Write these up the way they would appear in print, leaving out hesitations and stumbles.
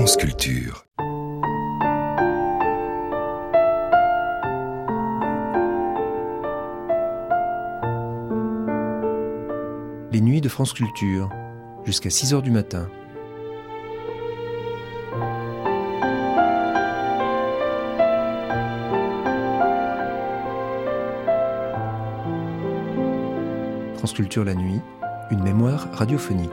France Culture. Les nuits de France Culture, jusqu'à 6h du matin. France Culture la nuit, une mémoire radiophonique.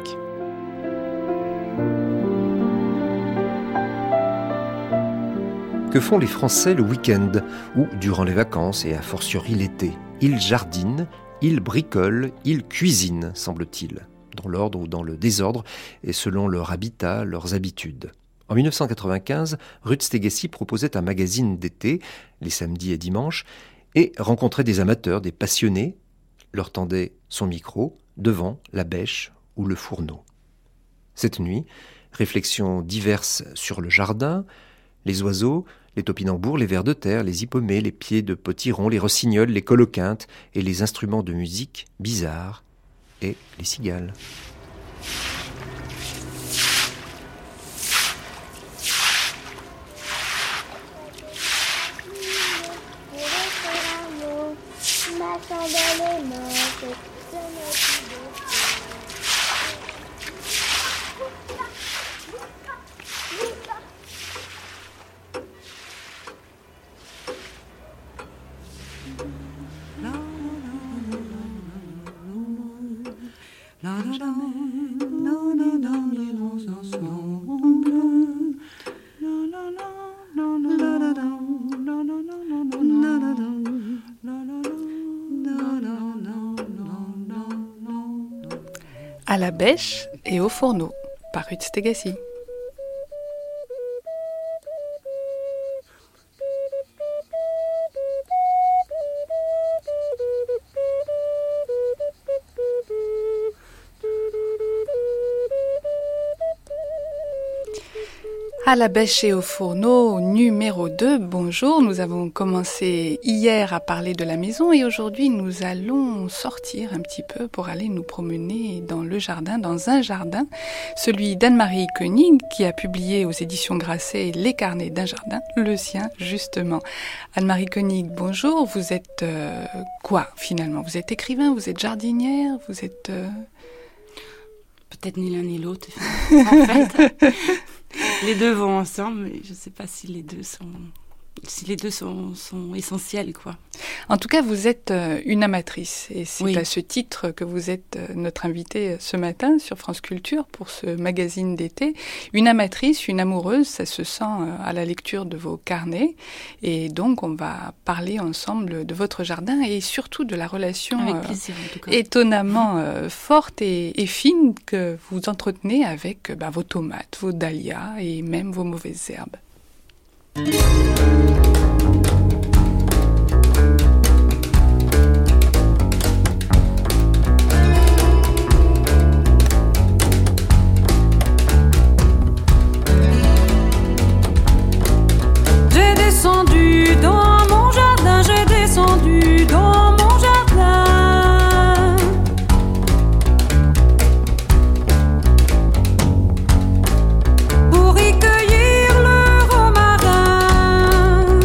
Que font les Français le week-end ou durant les vacances et a fortiori l'été? Ils jardinent, ils bricolent, ils cuisinent, semble-t-il, dans l'ordre ou dans le désordre et selon leur habitat, leurs habitudes. En 1995, Ruth Stegesi proposait un magazine d'été, les samedis et dimanches, et rencontrait des amateurs, des passionnés, leur tendait son micro devant la bêche ou le fourneau. Cette nuit, réflexions diverses sur le jardin, les oiseaux, les topinambours, les vers de terre, les hippomées, les pieds de potiron, les rossignols, les coloquintes et les instruments de musique bizarres et les cigales. À la bêche et au fourneau, par Ruth Stegesi. À la bêche et au fourneau, numéro 2, bonjour. Nous avons commencé hier à parler de la maison et aujourd'hui nous allons sortir un petit peu pour aller nous promener dans le jardin, dans un jardin, celui d'Anne-Marie Koenig qui a publié aux éditions Grasset Les carnets d'un jardin, le sien justement. Anne-Marie Koenig, bonjour. Vous êtes quoi finalement? Vous êtes écrivain, vous êtes jardinière, vous êtes... Peut-être ni l'un ni l'autre, en fait. Les deux vont ensemble, mais je ne sais pas si les deux sont essentiels, quoi. En tout cas, vous êtes une amatrice et c'est oui. À ce titre que vous êtes notre invitée ce matin sur France Culture pour ce magazine d'été. Une amatrice, une amoureuse, ça se sent à la lecture de vos carnets. Et donc, on va parler ensemble de votre jardin et surtout de la relation avec plaisir, en tout cas. Étonnamment forte et fine que vous entretenez avec vos tomates, vos dahlias et même vos mauvaises herbes. J'ai descendu dans mon jardin, j'ai descendu dans mon jardin. Pour y cueillir le romarin.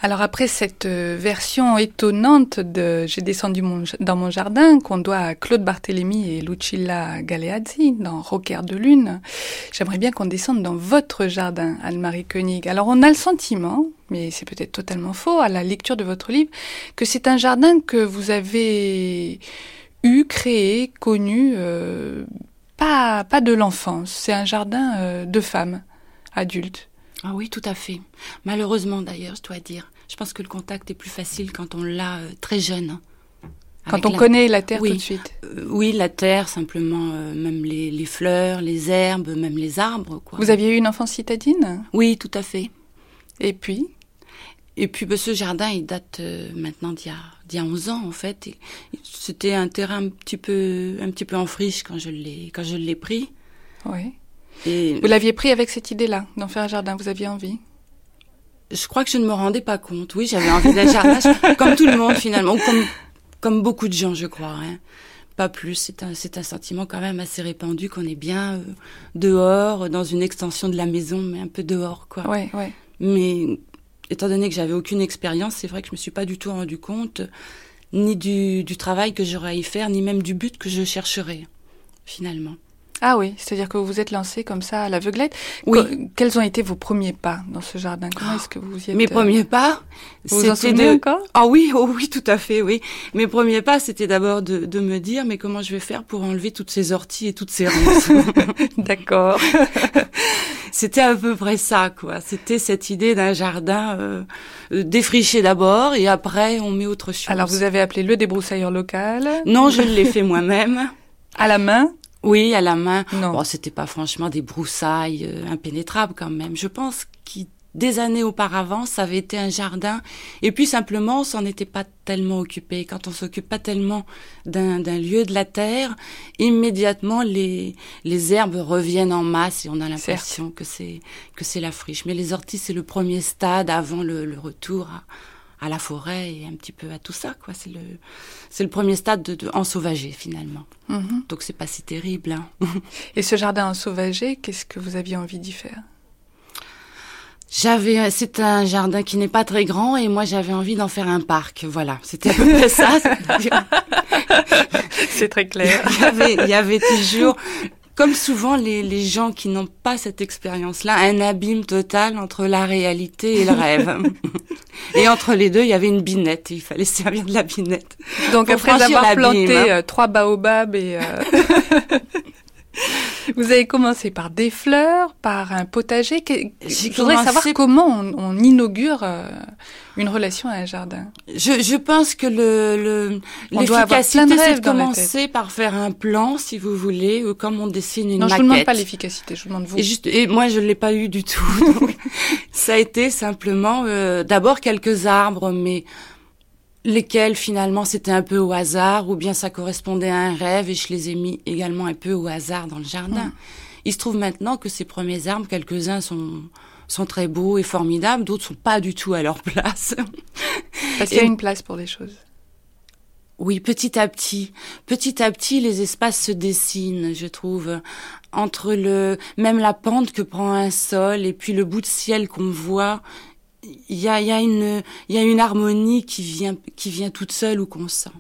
Alors après cette version étonnante de J'ai descendu dans mon jardin, qu'on doit à Claude Barthélémy et Lucilla Galeazzi dans Rocker de lune, j'aimerais bien qu'on descende dans votre jardin, Anne-Marie Koenig. Alors on a le sentiment, mais c'est peut-être totalement faux, à la lecture de votre livre, que c'est un jardin que vous avez créé, connu, pas de l'enfance. C'est un jardin de femmes, adultes. Ah oui, tout à fait. Malheureusement d'ailleurs, je dois dire. Je pense que le contact est plus facile quand on l'a très jeune. Quand on connaît la terre oui. tout de suite. Oui, la terre, simplement, même les fleurs, les herbes, même les arbres, quoi. Vous aviez eu une enfance citadine ? Oui, tout à fait. Et puis, ce jardin, il date maintenant d'il y a 11 ans, en fait. Et c'était un terrain un petit peu en friche quand je l'ai pris. Oui. Et vous l'aviez pris avec cette idée-là, d'en faire un jardin, vous aviez envie ? Je crois que je ne me rendais pas compte. Oui, j'avais envie d'un jardin, comme tout le monde finalement, comme beaucoup de gens, je crois. Hein. Pas plus. C'est un sentiment quand même assez répandu qu'on est bien dehors, dans une extension de la maison, mais un peu dehors, quoi. Ouais. Mais étant donné que j'avais aucune expérience, c'est vrai que je me suis pas du tout rendu compte ni du travail que j'aurais à y faire, ni même du but que je chercherais finalement. Ah oui, c'est-à-dire que vous vous êtes lancé comme ça à l'aveuglette. Oui. Quels ont été vos premiers pas dans ce jardin ? Comment est-ce que vous y êtes ? Mes premiers pas, vous vous en souvenez encore ? Ah oui, tout à fait, oui. Mes premiers pas, c'était d'abord de me dire, mais comment je vais faire pour enlever toutes ces orties et toutes ces ronces ? D'accord. C'était à peu près ça, quoi. C'était cette idée d'un jardin défriché d'abord, et après, on met autre chose. Alors, vous avez appelé le débroussailleur local ? Non, je l'ai fait moi-même. À la main ? Oui, à la main. Non. Bon, c'était pas franchement des broussailles impénétrables quand même. Je pense que des années auparavant, ça avait été un jardin. Et puis simplement, on s'en était pas tellement occupé. Quand on s'occupe pas tellement d'un lieu de la terre, immédiatement les herbes reviennent en masse et on a l'impression que c'est la friche. Mais les orties, c'est le premier stade avant le retour à la forêt et un petit peu à tout ça, quoi. C'est le premier stade de ensauvagé, finalement. Mm-hmm. Donc c'est pas si terrible, hein. Et ce jardin ensauvagé, qu'est-ce que vous aviez envie d'y faire ? C'est un jardin qui n'est pas très grand et moi j'avais envie d'en faire un parc, voilà. C'était à peu près ça. C'est très clair. Il y avait toujours, comme souvent les gens qui n'ont pas cette expérience-là, un abîme total entre la réalité et le rêve. Et entre les deux, il y avait une binette. Il fallait servir de la binette. Donc après avoir planté hein. 3 baobabs et... Vous avez commencé par des fleurs, par un potager. Je voudrais savoir comment on inaugure une relation à un jardin. Je pense que l'efficacité, c'est de commencer par faire un plan, si vous voulez, ou comme on dessine une maquette. Non, je ne vous demande pas l'efficacité, je vous demande vous. Et moi, je ne l'ai pas eu du tout. Donc, ça a été simplement d'abord quelques arbres, mais lesquels finalement c'était un peu au hasard, ou bien ça correspondait à un rêve, et je les ai mis également un peu au hasard dans le jardin. Il se trouve maintenant que ces premiers arbres, quelques-uns sont très beaux et formidables, d'autres sont pas du tout à leur place. Parce qu'il y a une place pour les choses. Oui, petit à petit, les espaces se dessinent, je trouve, entre même la pente que prend un sol et puis le bout de ciel qu'on voit. Il y a une harmonie qui vient toute seule ou qu'on sent.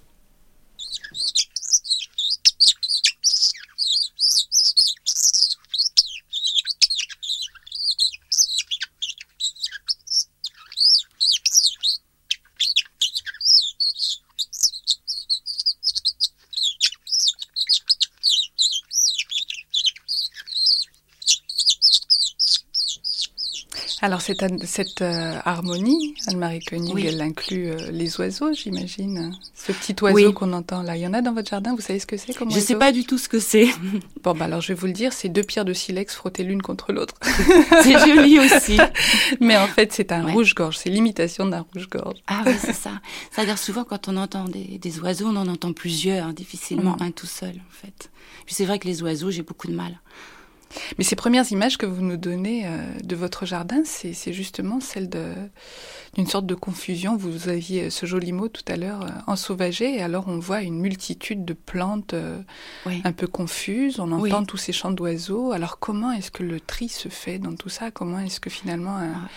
Alors cette harmonie, Anne-Marie Koenig, oui. Elle inclut les oiseaux, j'imagine. Ce petit oiseau qu'on entend là, il y en a dans votre jardin, vous savez ce que c'est comme oiseau ? Je sais pas du tout ce que c'est. Bon, alors je vais vous le dire, c'est 2 pierres de silex frottées l'une contre l'autre. C'est joli aussi. Mais en fait, c'est un rouge-gorge, c'est l'imitation d'un rouge-gorge. Ah oui, c'est ça. C'est-à-dire souvent quand on entend des oiseaux, on en entend plusieurs, difficilement un tout seul en fait. Puis c'est vrai que les oiseaux, j'ai beaucoup de mal. Mais ces premières images que vous nous donnez de votre jardin, c'est justement celle d'une sorte de confusion. Vous aviez ce joli mot tout à l'heure, ensauvagé, et alors on voit une multitude de plantes un peu confuses, on entend tous ces chants d'oiseaux. Alors comment est-ce que le tri se fait dans tout ça ? Comment est-ce que finalement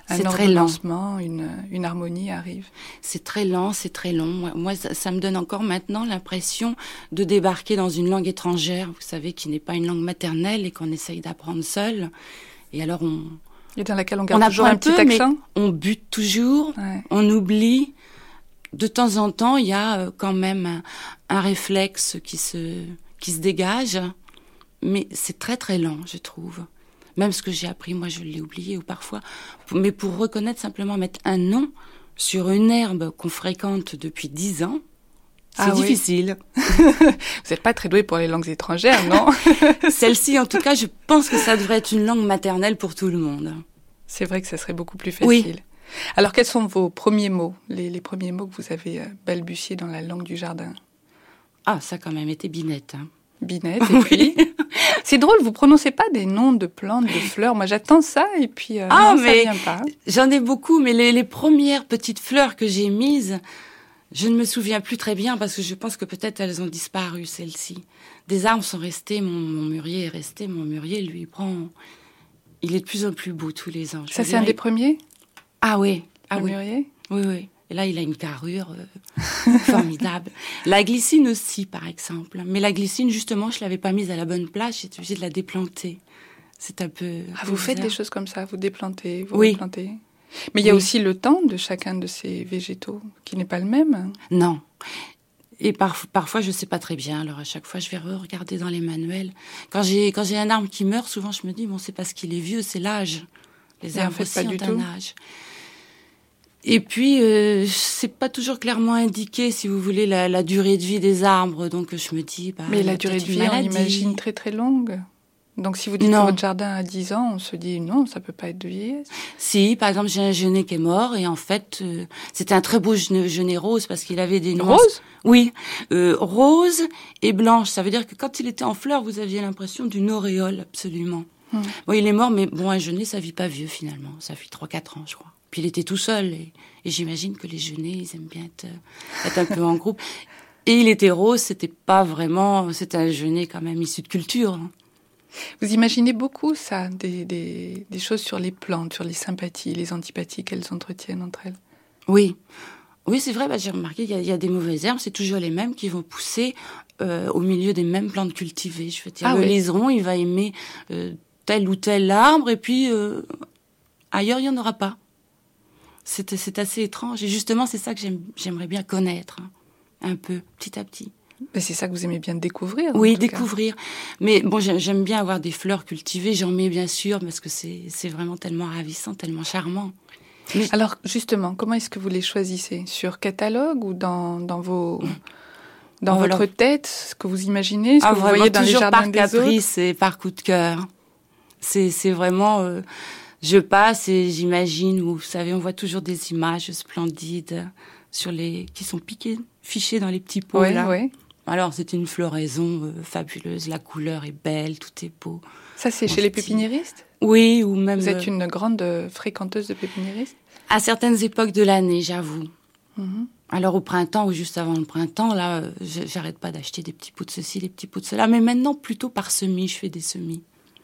Un ordonnancement, une harmonie arrive. C'est très lent, c'est très long. Moi, ça me donne encore maintenant l'impression de débarquer dans une langue étrangère, vous savez, qui n'est pas une langue maternelle et qu'on essaye d'apprendre seul. Et alors Et dans laquelle on garde toujours un petit accent. On bute toujours, on oublie. De temps en temps, il y a quand même un réflexe qui se dégage, mais c'est très très lent, je trouve. Même ce que j'ai appris, moi, je l'ai oublié, ou parfois. Mais pour reconnaître, simplement mettre un nom sur une herbe qu'on fréquente depuis 10 ans, c'est difficile. Vous n'êtes pas très doué pour les langues étrangères, non? Celle-ci, en tout cas, je pense que ça devrait être une langue maternelle pour tout le monde. C'est vrai que ça serait beaucoup plus facile. Oui. Alors, quels sont vos premiers mots, les premiers mots que vous avez balbutiés dans la langue du jardin? Ah, ça a quand même été Binette. Binette, et puis... C'est drôle, vous prononcez pas des noms de plantes, de fleurs. Moi, j'attends ça, et puis non, mais ça vient pas. J'en ai beaucoup, mais les premières petites fleurs que j'ai mises, je ne me souviens plus très bien, parce que je pense que peut-être elles ont disparu, celles-ci. Des arbres sont restés, mon mûrier est resté, mon mûrier, lui, il est de plus en plus beau tous les ans. Ça, c'est un des premiers? Ah oui. Le mûrier? Oui. Et là, il a une carrure formidable. La glycine aussi, par exemple. Mais la glycine, justement, je l'avais pas mise à la bonne place. J'étais obligée de la déplanter. C'est un peu... vous faites des choses comme ça, vous déplantez, vous oui. replantez. Mais il y a aussi le temps de chacun de ces végétaux, qui n'est pas le même. Non. Et parfois, je sais pas très bien. Alors, à chaque fois, je vais regarder dans les manuels. Quand j'ai un arbre qui meurt, souvent, je me dis, bon, c'est parce qu'il est vieux, c'est l'âge. Les arbres aussi ont un âge. Et puis, c'est pas toujours clairement indiqué, si vous voulez, la durée de vie des arbres. Donc, je me dis... Mais la durée de vie, on imagine très très longue. Donc, si vous dites que votre jardin a 10 ans, on se dit non, ça peut pas être de vieillesse. Si, par exemple, j'ai un genêt qui est mort, et en fait, c'était un très beau genêt rose, parce qu'il avait des nuances... Rose ? Oui, rose et blanche. Ça veut dire que quand il était en fleurs, vous aviez l'impression d'une auréole, absolument. Bon, il est mort, mais bon, un genêt, ça vit pas vieux, finalement. Ça vit 3-4 ans, je crois. Puis il était tout seul, et j'imagine que les genêts, ils aiment bien être un peu en groupe. Et il était rose, c'était un genêt quand même issu de culture. Vous imaginez beaucoup ça, des choses sur les plantes, sur les sympathies, les antipathies qu'elles entretiennent entre elles? Oui, c'est vrai, j'ai remarqué, il y a des mauvaises herbes, c'est toujours les mêmes qui vont pousser au milieu des mêmes plantes cultivées. Je veux dire, le liseron, il va aimer tel ou tel arbre, et puis ailleurs, il n'y en aura pas. C'est assez étrange. Et justement, c'est ça que j'aimerais bien connaître, un peu, petit à petit. Mais c'est ça que vous aimez bien découvrir. Oui, découvrir. Mais bon, j'aime bien avoir des fleurs cultivées. J'en mets bien sûr, parce que c'est vraiment tellement ravissant, tellement charmant. Mais... Alors, justement, comment est-ce que vous les choisissez? Sur catalogue ou dans votre tête, ce que vous imaginez, ce que vous voyez dans les jardins des autres? Par caprice et par coup de cœur. C'est vraiment... je passe et j'imagine, vous savez, on voit toujours des images splendides qui sont fichées dans les petits pots. Oui. Alors, c'est une floraison fabuleuse, la couleur est belle, tout est beau. Ça, c'est chez les pépiniéristes? Oui, ou même... Vous êtes une grande fréquenteuse de pépiniéristes? À certaines époques de l'année, j'avoue. Alors, au printemps ou juste avant le printemps, là, j'arrête pas d'acheter des petits pots de ceci, des petits pots de cela. Mais maintenant, plutôt par semis, je fais des semis.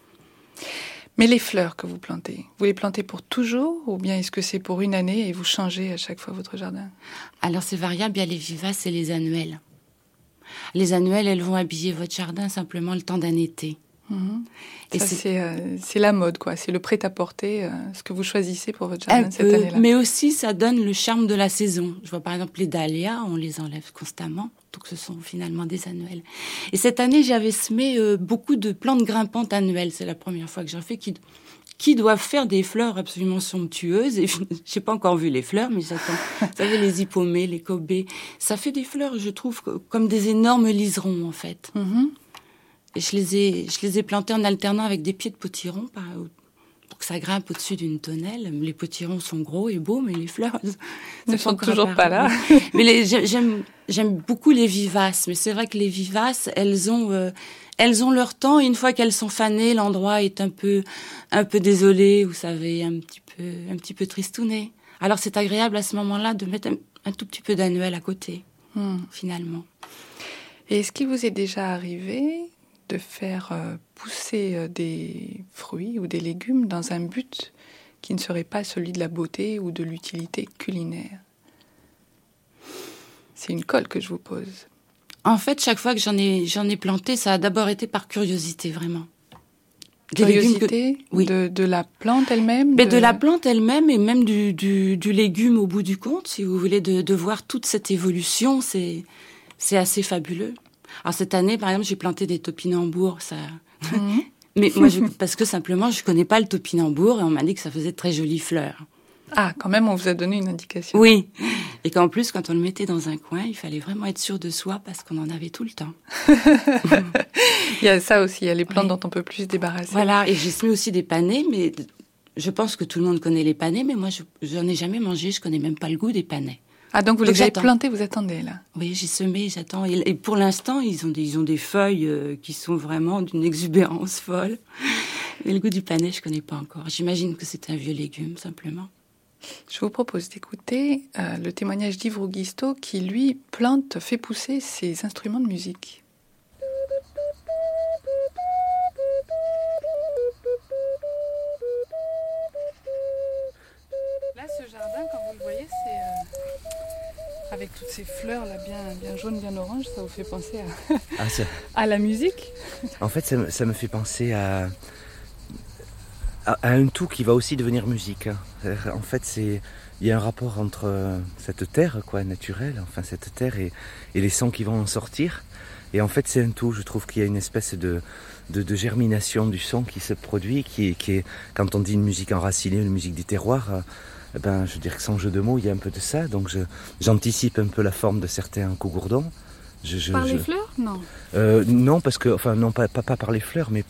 Mais les fleurs que vous plantez, vous les plantez pour toujours ou bien est-ce que c'est pour une année et vous changez à chaque fois votre jardin? Alors c'est variable, il y a les vivaces et les annuelles. Les annuelles, elles vont habiller votre jardin simplement le temps d'un été. Et ça, c'est la mode, quoi. C'est le prêt-à-porter, ce que vous choisissez pour votre jardin cette année-là. Mais aussi, ça donne le charme de la saison. Je vois par exemple les dahlias, on les enlève constamment. Donc ce sont finalement des annuelles. Et cette année, j'avais semé beaucoup de plantes grimpantes annuelles. C'est la première fois que j'en fais, qui doivent faire des fleurs absolument somptueuses. Et j'ai pas encore vu les fleurs, mais j'attends. Vous savez, les hippomées, les cobées. Ça fait des fleurs, je trouve, comme des énormes liserons, en fait. Et je les ai plantés en alternant avec des pieds de potiron pour que ça grimpe au-dessus d'une tonnelle. Les potirons sont gros et beaux, mais les fleurs ne sont toujours pas là. Mais j'aime beaucoup les vivaces. Mais c'est vrai que les vivaces, elles ont leur temps. Et une fois qu'elles sont fanées, l'endroit est un peu désolé, vous savez, un petit peu tristouné. Alors c'est agréable à ce moment-là de mettre un tout petit peu d'annuel à côté, finalement. Et est-ce qu'il vous est déjà arrivé de faire pousser des fruits ou des légumes dans un but qui ne serait pas celui de la beauté ou de l'utilité culinaire? C'est une colle que je vous pose. En fait, chaque fois que j'en ai planté, ça a d'abord été par curiosité, vraiment. Curiosité oui. de la plante elle-même? Mais de la plante elle-même et même du légume au bout du compte, si vous voulez, de voir toute cette évolution, c'est assez fabuleux. Alors cette année, par exemple, j'ai planté des topinambours, ça... Mais moi, parce que simplement, je connais pas le topinambour et on m'a dit que ça faisait de très jolies fleurs. Ah, quand même, on vous a donné une indication. Oui, et qu'en plus, quand on le mettait dans un coin, il fallait vraiment être sûr de soi parce qu'on en avait tout le temps. Il y a ça aussi, il y a les plantes dont on peut plus se débarrasser. Voilà, et j'ai semé aussi des panais, mais je pense que tout le monde connaît les panais, mais moi, je n'en ai jamais mangé, je connais même pas le goût des panais. Ah, donc vous les avez plantés, vous attendez, là? Oui, j'ai semé, j'attends. Et pour l'instant, ils ont des feuilles qui sont vraiment d'une exubérance folle. Mais le goût du panais, je connais pas encore. J'imagine que c'est un vieux légume, simplement. Je vous propose d'écouter le témoignage d'Yves Rougisto qui, lui, fait pousser ses instruments de musique. Là, ce jardin, quand vous le voyez, c'est avec toutes ces fleurs là, bien jaunes, bien oranges, ça vous fait penser à la musique? En fait, ça me fait penser à un tout qui va aussi devenir musique. En fait, il y a un rapport entre cette terre naturelle, enfin cette terre et les sons qui vont en sortir. Et en fait, c'est un tout. Je trouve qu'il y a une espèce de germination du son qui se produit, qui est, quand on dit une musique enracinée, une musique des terroirs, je veux dire que sans jeu de mots, il y a un peu de ça. Donc j'anticipe un peu la forme de certains cougourdons. Par les fleurs? Non. Non, parce que, enfin, non, pas par les fleurs, mais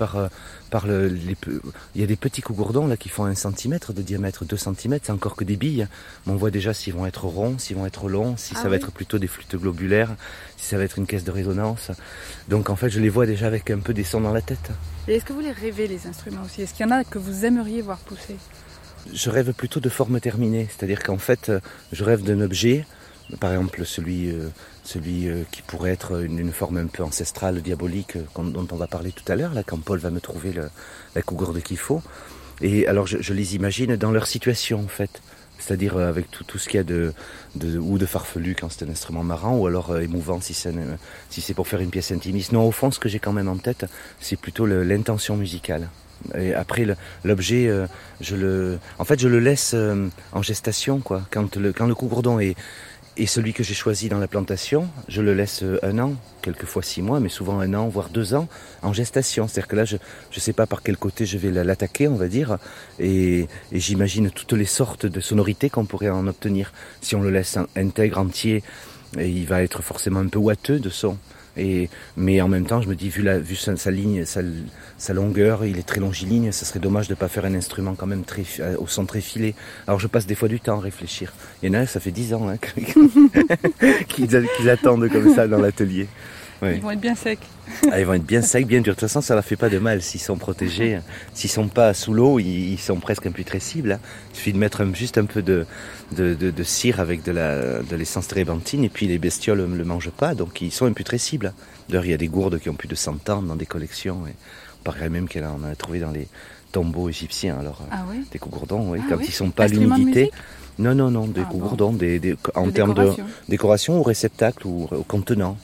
il y a des petits cougourdons là qui font 1 centimètre de diamètre, 2 centimètres, c'est encore que des billes. Mais on voit déjà s'ils vont être ronds, s'ils vont être longs, si ça va être plutôt des flûtes globulaires, si ça va être une caisse de résonance. Donc en fait, je les vois déjà avec un peu des sons dans la tête. Et est-ce que vous les rêvez, les instruments aussi? Est-ce qu'il y en a que vous aimeriez voir pousser? Je rêve plutôt de forme terminée, c'est-à-dire qu'en fait, je rêve d'un objet. Par exemple, celui qui pourrait être une forme un peu ancestrale, diabolique, dont on va parler tout à l'heure, là, quand Paul va me trouver la cougourde qu'il faut. Et alors, je les imagine dans leur situation, en fait. C'est-à-dire avec tout ce qu'il y a de farfelu quand c'est un instrument marrant, ou alors émouvant si c'est pour faire une pièce intimiste. Non, au fond, ce que j'ai quand même en tête, c'est plutôt l'intention musicale. Et après l'objet, je le laisse en gestation, quoi. Quand le cougourdon est celui que j'ai choisi dans la plantation, je le laisse 1 an, quelquefois 6 mois, mais souvent 1 an, voire 2 ans, en gestation. C'est-à-dire que là, je ne sais pas par quel côté je vais l'attaquer, on va dire, et j'imagine toutes les sortes de sonorités qu'on pourrait en obtenir. Si on le laisse intègre, entier, et il va être forcément un peu ouateux de son. Mais en même temps, je me dis, vu sa ligne, sa longueur, il est très longiligne, ça serait dommage de ne pas faire un instrument quand même au son très filé. Alors je passe des fois du temps à réfléchir. Il y en a, ça fait 10 ans qu'ils attendent comme ça dans l'atelier. Ouais. Ils vont être bien secs. Ah, ils vont être bien secs, bien durs. De toute façon, ça ne leur fait pas de mal s'ils sont protégés. S'ils ne sont pas sous l'eau, ils sont presque imputrescibles. Il suffit de mettre juste un peu de cire avec de l'essence térébenthine et puis les bestioles ne le mangent pas, donc ils sont imputrescibles. D'ailleurs, il y a des gourdes qui ont plus de 100 ans dans des collections. Et on paraît même qu'elle en a trouvé dans les tombeaux égyptiens. Alors, des cougourdons, quand ils ne sont pas à l'humidité. Non, des cougourdons, en termes de décoration ou réceptacle ou contenant.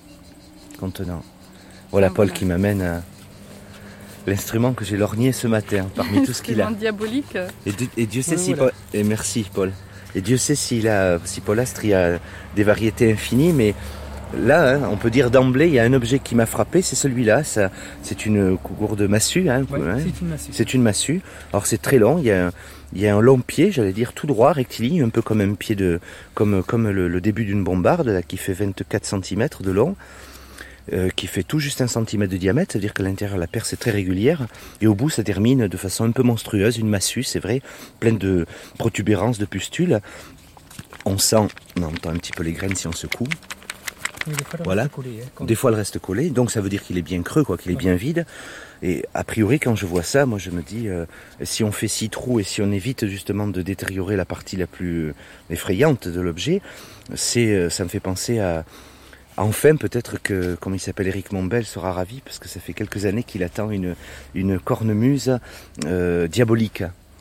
Voilà Paul qui m'amène à l'instrument que j'ai lorgné ce matin parmi tout ce qu'il a. Diabolique. Et Dieu sait si Paul, et merci Paul. Et Dieu sait si Paul Astre il a des variétés infinies, mais là, on peut dire d'emblée, il y a un objet qui m'a frappé, c'est celui-là. C'est une cougourde massue. C'est une massue. C'est une massue. Alors c'est très long. Il y a un long pied, j'allais dire tout droit, rectiligne, un peu comme un pied comme le début d'une bombarde, là, qui fait 24 cm de long. Qui fait tout juste 1 centimètre de diamètre, c'est-à-dire que l'intérieur la perce est très régulière, et au bout ça termine de façon un peu monstrueuse, une massue, c'est vrai, pleine de protubérances, de pustules. On entend un petit peu les graines si on secoue. Oui, des fois, voilà. Des fois elle reste collée, donc ça veut dire qu'il est bien creux, qu'il est bien vide. Et a priori, quand je vois ça, moi je me dis, si on fait 6 trous et si on évite justement de détériorer la partie la plus effrayante de l'objet, ça me fait penser à... Enfin, peut-être que, comme il s'appelle Éric Mombel, sera ravi, parce que ça fait quelques années qu'il attend une cornemuse diabolique.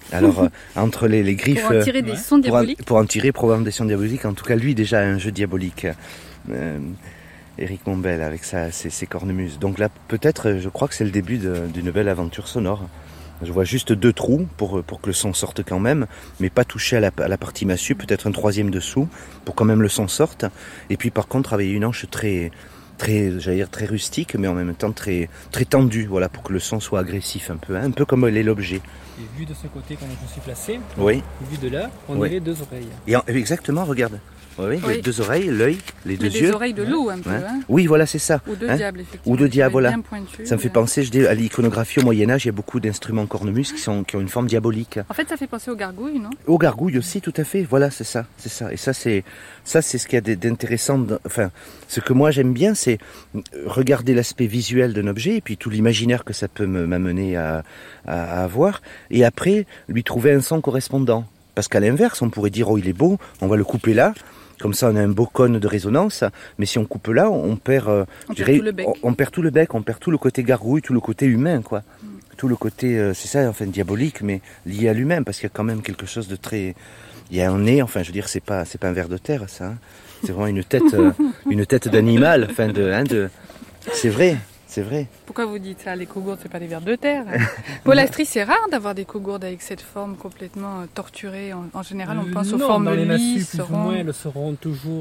Alors, entre les griffes... Pour en tirer des sons diaboliques. Pour en tirer probablement des sons diaboliques. En tout cas, lui, déjà, a un jeu diabolique. Éric Mombel, avec ses cornemuses. Donc là, peut-être, je crois que c'est le début d'une belle aventure sonore. Je vois juste 2 trous pour que le son sorte quand même, mais pas toucher à la partie massue, peut-être un 3e dessous, pour quand même le son sorte. Et puis par contre, travailler une hanche très, j'allais dire très rustique, mais en même temps très, très tendue, voilà, pour que le son soit agressif un peu comme l'est l'objet. Et vu de ce côté, quand je suis placé, oui. Vu de là, on oui. dirait 2 oreilles. Exactement, regarde. Oui, les 2 oreilles, l'œil, les 2 yeux. Des oreilles de loup un peu. Hein. Oui, voilà, c'est ça. Ou de diable, effectivement. Ou de diable, voilà. Pointu, ça me fait penser, à l'iconographie au Moyen-Âge, il y a beaucoup d'instruments cornemuses qui ont une forme diabolique. En fait, ça fait penser aux gargouilles, non ? Aux gargouilles aussi, tout à fait. Voilà, c'est ça. Et ça, c'est ce qu'il y a d'intéressant. Enfin, ce que moi j'aime bien, c'est regarder l'aspect visuel d'un objet et puis tout l'imaginaire que ça peut m'amener à avoir. Et après, lui trouver un son correspondant. Parce qu'à l'inverse, on pourrait dire, oh, il est beau, on va le couper là. Comme ça, on a un beau cône de résonance. Mais si on coupe là, on perd tout le bec, on perd tout le côté gargouille, tout le côté humain, quoi. Tout le côté, c'est ça, enfin, diabolique, mais lié à l'humain, parce qu'il y a quand même quelque chose de très... Il y a un nez, enfin, je veux dire, c'est pas un ver de terre, ça. Hein. C'est vraiment une tête d'animal, enfin, c'est vrai. C'est vrai. Pourquoi vous dites ça ? Les cougourdes, c'est pas des vers de terre. Polastri, c'est rare d'avoir des cougourdes avec cette forme complètement torturée. En général, on pense aux formes dans les massues, lisses, plus ou moins, elles seront toujours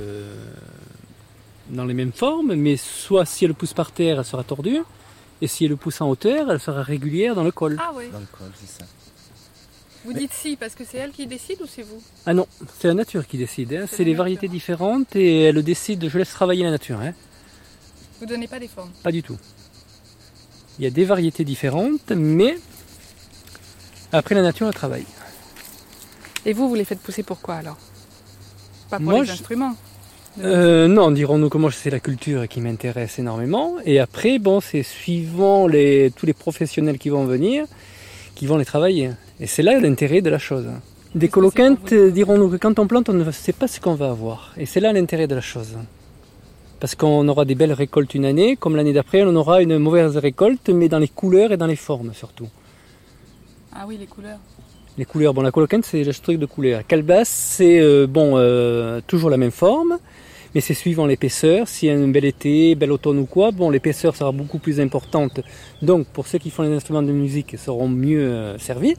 dans les mêmes formes, mais soit si elle pousse par terre, elle sera tordue, et si elle pousse en hauteur, elle sera régulière dans le col. Ah oui. Dans le col, c'est ça. Vous dites si parce que c'est elle qui décide ou c'est vous ? Ah non, c'est la nature qui décide. Hein. C'est les variétés différentes et elle décide. Je laisse travailler la nature. Hein. Vous ne donnez pas des formes ? Pas du tout. Il y a des variétés différentes, mais après la nature, elle travaille. Et vous les faites pousser pourquoi alors ? Pas pour les instruments ? Non, dirons-nous que moi c'est la culture qui m'intéresse énormément. Et après, bon, c'est suivant tous les professionnels qui vont venir, qui vont les travailler. Et c'est là l'intérêt de la chose. Des coloquintes, dirons-nous que quand on plante, on ne sait pas ce qu'on va avoir. Et c'est là l'intérêt de la chose. Parce qu'on aura des belles récoltes une année, comme l'année d'après, on aura une mauvaise récolte, mais dans les couleurs et dans les formes surtout. Ah oui, les couleurs. Les couleurs, bon, la coloquinte, c'est le truc de couleur. Calebasse, c'est toujours la même forme, mais c'est suivant l'épaisseur. S'il y a un bel été, bel automne ou quoi, bon, l'épaisseur sera beaucoup plus importante. Donc, pour ceux qui font les instruments de musique, ils seront mieux servis.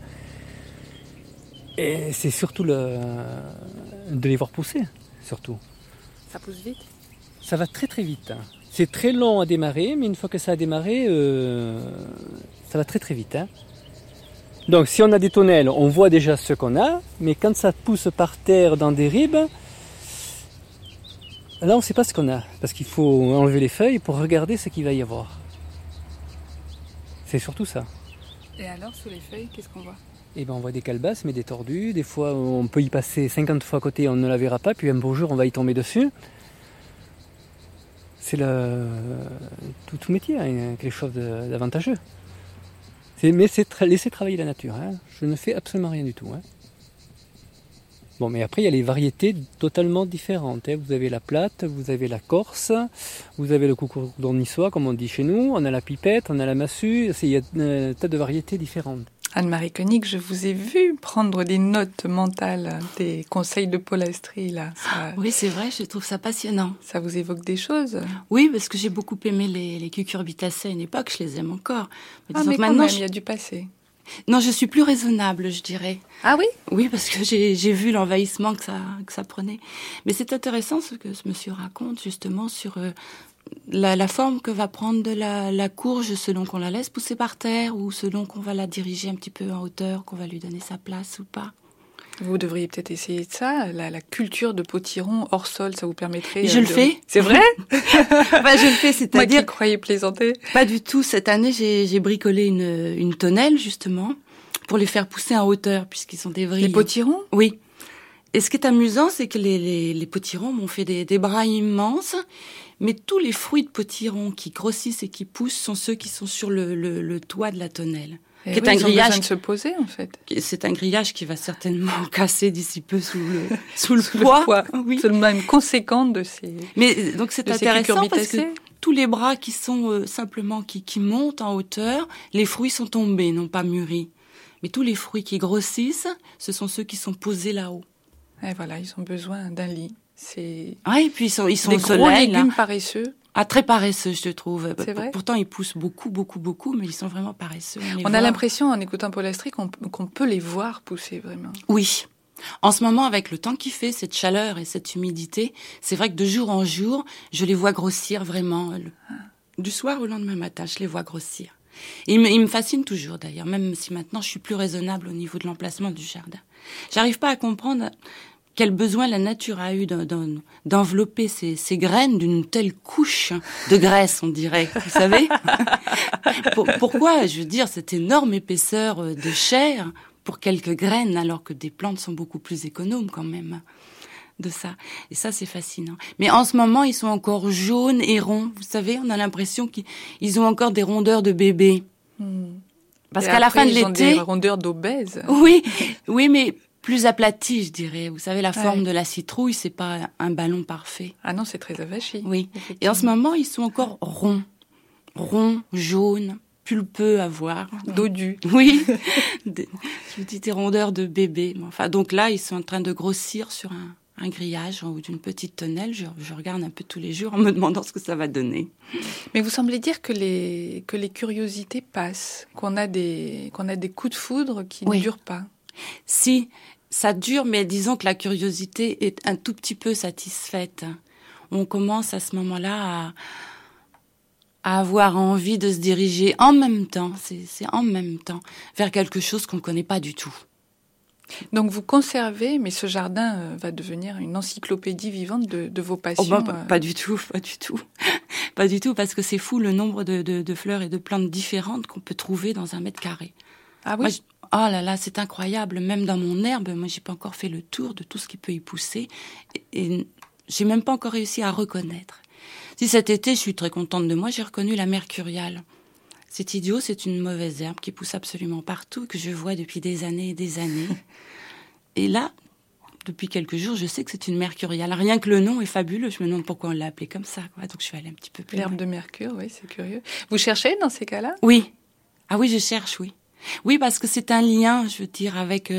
Et c'est surtout de les voir pousser, surtout. Ça pousse vite ? Ça va très très vite. C'est très long à démarrer, mais une fois que ça a démarré, ça va très très vite. Hein. Donc si on a des tonnelles, on voit déjà ce qu'on a, mais quand ça pousse par terre dans des ribes, là on ne sait pas ce qu'on a, parce qu'il faut enlever les feuilles pour regarder ce qu'il va y avoir. C'est surtout ça. Et alors, sous les feuilles, qu'est-ce qu'on voit ? Eh ben, on voit des calebasses, mais des tordus. Des fois, on peut y passer 50 fois à côté, on ne la verra pas, puis un beau jour, on va y tomber dessus. C'est tout métier, hein, quelque chose d'avantageux. Mais c'est laisser travailler la nature. Hein. Je ne fais absolument rien du tout. Hein. Bon, mais après, il y a les variétés totalement différentes. Hein. Vous avez la plate, vous avez la corse, vous avez le coucourdon niçois, comme on dit chez nous, on a la pipette, on a la massue. Il y a un tas de variétés différentes. Anne-Marie Koenig, je vous ai vu prendre des notes mentales, des conseils de Polastri, là. Oui, c'est vrai, je trouve ça passionnant. Ça vous évoque des choses ? Oui, parce que j'ai beaucoup aimé les cucurbitacées à une époque, je les aime encore. Mais maintenant, il y a du passé. Non, je suis plus raisonnable, je dirais. Ah oui ? Oui, parce que j'ai vu l'envahissement que ça prenait. Mais c'est intéressant ce que ce monsieur raconte, justement, sur... La forme que va prendre de la courge selon qu'on la laisse pousser par terre ou selon qu'on va la diriger un petit peu en hauteur, qu'on va lui donner sa place ou pas. Vous devriez peut-être essayer de ça, la culture de potiron hors sol, ça vous permettrait... Je le fais. C'est vrai? Je le fais, c'est-à-dire... Moi qui croyais plaisanter. Pas du tout. Cette année, j'ai bricolé une tonnelle, justement, pour les faire pousser en hauteur, puisqu'ils sont des vrilles. Les potirons? Oui. Et ce qui est amusant, c'est que les potirons m'ont fait des bras immenses, mais tous les fruits de potiron qui grossissent et qui poussent sont ceux qui sont sur le toit de la tonnelle. Qui est un grillage de se poser, en fait. C'est un grillage qui va certainement casser d'ici peu sous le poids. Oui. C'est le même conséquent de ces. Mais donc c'est intéressant parce que tous les bras qui sont simplement qui montent en hauteur, les fruits sont tombés, non pas mûris. Mais tous les fruits qui grossissent, ce sont ceux qui sont posés là-haut. Et voilà, ils ont besoin d'un lit. C'est Ouais, et puis ils sont des au gros soleil. légumes Là. paresseux. Ah, très paresseux, je trouve. C'est vrai. Pourtant, ils poussent beaucoup, mais ils sont vraiment paresseux. On a l'impression, en écoutant Paul Astry, qu'on peut les voir pousser vraiment. Oui. En ce moment, avec le temps qu'il fait, cette chaleur et cette humidité, c'est vrai que de jour en jour, je les vois grossir vraiment. Du soir au lendemain matin, je les vois grossir. Et ils me fascinent toujours d'ailleurs, même si maintenant je suis plus raisonnable au niveau de l'emplacement du jardin. J'arrive pas à comprendre quel besoin la nature a eu d'envelopper ces graines d'une telle couche de graisse, on dirait, vous savez. Pourquoi, je veux dire, cette énorme épaisseur de chair pour quelques graines, alors que des plantes sont beaucoup plus économes quand même de ça. Et ça, c'est fascinant. Mais en ce moment, ils sont encore jaunes et ronds. Vous savez, on a l'impression qu'ils ont encore des rondeurs de bébé. Parce qu'à la fin de Ils ont l'été... des rondeurs d'obèses. Oui, mais plus aplaties, je dirais. Vous savez, la forme de la citrouille, c'est pas un ballon parfait. Ah non, c'est très avachi. Oui. Et en ce moment, ils sont encore ronds. Ronds, jaunes, pulpeux à voir. Dodus. Oui. Je vous dis des rondeurs de bébé. Enfin, donc là, ils sont en train de grossir sur un grillage ou d'une petite tonnelle. Je regarde un peu tous les jours en me demandant ce que ça va donner. Mais vous semblez dire que les curiosités passent, qu'on a des coups de foudre qui ne durent pas. Si, ça dure, mais disons que la curiosité est un tout petit peu satisfaite. On commence à ce moment-là à avoir envie de se diriger en même temps, c'est en même temps, vers quelque chose qu'on ne connaît pas du tout. Donc vous conservez, mais ce jardin va devenir une encyclopédie vivante de vos passions. Pas du tout. Pas du tout, parce que c'est fou le nombre de fleurs et de plantes différentes qu'on peut trouver dans 1 mètre carré. Ah oui. Oh là là, c'est incroyable. Même dans mon herbe, moi, j'ai pas encore fait le tour de tout ce qui peut y pousser. Et j'ai même pas encore réussi à reconnaître. Si cet été, je suis très contente de moi, j'ai reconnu la mercuriale. C'est idiot, c'est une mauvaise herbe qui pousse absolument partout, que je vois depuis des années et des années. Et là, depuis quelques jours, je sais que c'est une mercuriale. Rien que le nom est fabuleux. Je me demande pourquoi on l'a appelé comme ça, quoi. Donc je suis allée un petit peu plus loin. L'herbe de Mercure, oui, c'est curieux. Vous cherchez dans ces cas-là ? Oui. Ah oui, je cherche, oui. Oui, parce que c'est un lien, je veux dire, avec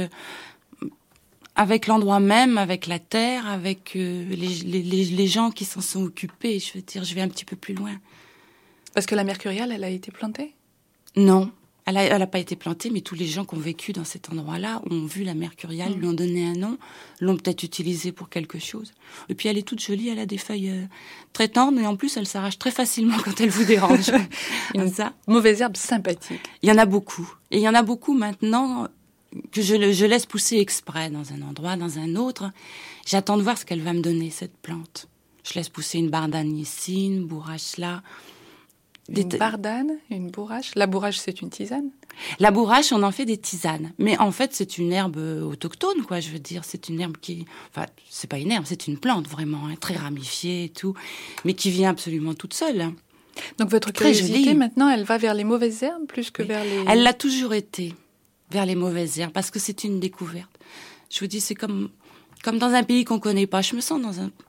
l'endroit même, avec la terre, avec les gens qui s'en sont occupés. Je veux dire, je vais un petit peu plus loin. Parce que la mercuriale, elle a été plantée ? Non, elle a pas été plantée, mais tous les gens qui ont vécu dans cet endroit-là ont vu la mercuriale, lui ont donné un nom, l'ont peut-être utilisée pour quelque chose. Et puis elle est toute jolie, elle a des feuilles très tendres, et en plus elle s'arrache très facilement quand elle vous dérange. Une mauvaise herbe sympathique. Il y en a beaucoup. Et il y en a beaucoup maintenant que je laisse pousser exprès dans un endroit, dans un autre. J'attends de voir ce qu'elle va me donner, cette plante. Je laisse pousser une bardane ici, une bourrache là. Une bardane, une bourrache. La bourrache, c'est une tisane ? La bourrache, on en fait des tisanes. Mais en fait, c'est une herbe autochtone, quoi. Je veux dire, c'est une herbe qui... Enfin, c'est pas une herbe, c'est une plante, vraiment, hein, très ramifiée et tout. Mais qui vient absolument toute seule. Hein. Donc votre curiosité, maintenant, elle va vers les mauvaises herbes plus que vers les... Elle l'a toujours été, vers les mauvaises herbes, parce que c'est une découverte. Je vous dis, c'est comme dans un pays qu'on connaît pas. Je me sens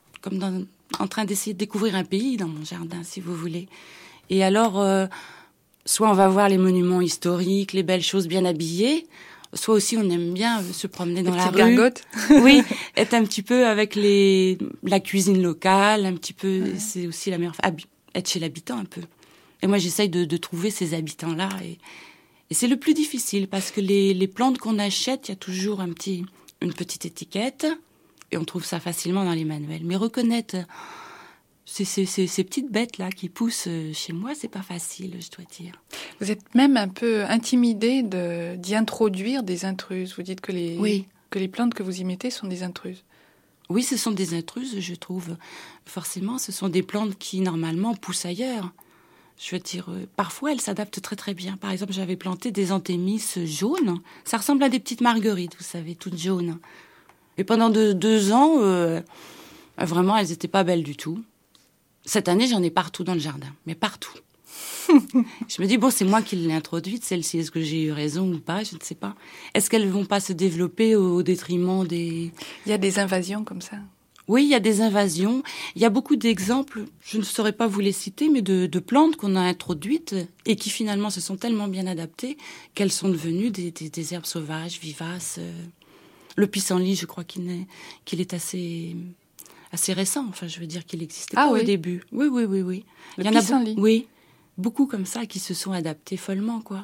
en train d'essayer de découvrir un pays dans mon jardin, si vous voulez. Et alors, soit on va voir les monuments historiques, les belles choses bien habillées, soit aussi on aime bien se promener dans la rue. Gargotes. Oui, être un petit peu avec la cuisine locale, un petit peu, c'est aussi la meilleure... être chez l'habitant un peu. Et moi, j'essaye de trouver ces habitants-là. Et c'est le plus difficile, parce que les plantes qu'on achète, il y a toujours une petite étiquette, et on trouve ça facilement dans les manuels. Mais reconnaître... Ces petites bêtes-là qui poussent chez moi, c'est pas facile, je dois dire. Vous êtes même un peu intimidée d'y introduire des intruses. Vous dites que les plantes que vous y mettez sont des intruses. Oui, ce sont des intruses, je trouve. Forcément, ce sont des plantes qui, normalement, poussent ailleurs. Je veux dire, parfois, elles s'adaptent très très bien. Par exemple, j'avais planté des anthémis jaunes. Ça ressemble à des petites marguerites, vous savez, toutes jaunes. Et pendant 2 ans, vraiment, elles n'étaient pas belles du tout. Cette année, j'en ai partout dans le jardin, mais partout. Je me dis, bon, c'est moi qui l'ai introduite, celle-ci. Est-ce que j'ai eu raison ou pas? Je ne sais pas. Est-ce qu'elles ne vont pas se développer au détriment des... Il y a des invasions comme ça? Oui, il y a des invasions. Il y a beaucoup d'exemples, je ne saurais pas vous les citer, mais de plantes qu'on a introduites et qui finalement se sont tellement bien adaptées qu'elles sont devenues des herbes sauvages, vivaces. Le pissenlit, je crois qu'il est assez récent. Enfin, je veux dire qu'il n'existait pas au début. Oui. Le pissenlit. Oui, beaucoup comme ça qui se sont adaptés follement, quoi.